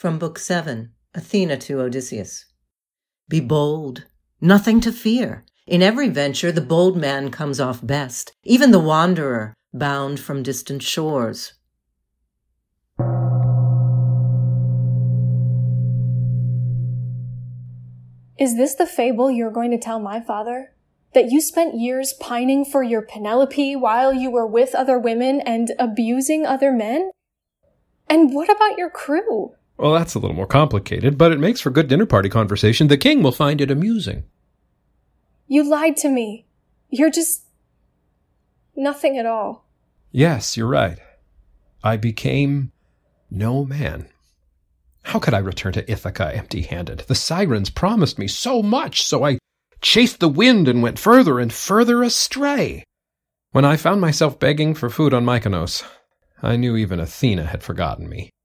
From Book 7, Athena to Odysseus. Be bold, nothing to fear. In every venture the bold man comes off best, even the wanderer bound from distant shores. Is this the fable you're going to tell my father? That you spent years pining for your Penelope while you were with other women and abusing other men? And what about your crew? Well, that's a little more complicated, but it makes for good dinner party conversation. The king will find it amusing. You lied to me. You're just nothing at all. Yes, you're right. I became no man. How could I return to Ithaca empty-handed? The sirens promised me so much, so I chased the wind and went further and further astray. When I found myself begging for food on Mykonos, I knew even Athena had forgotten me.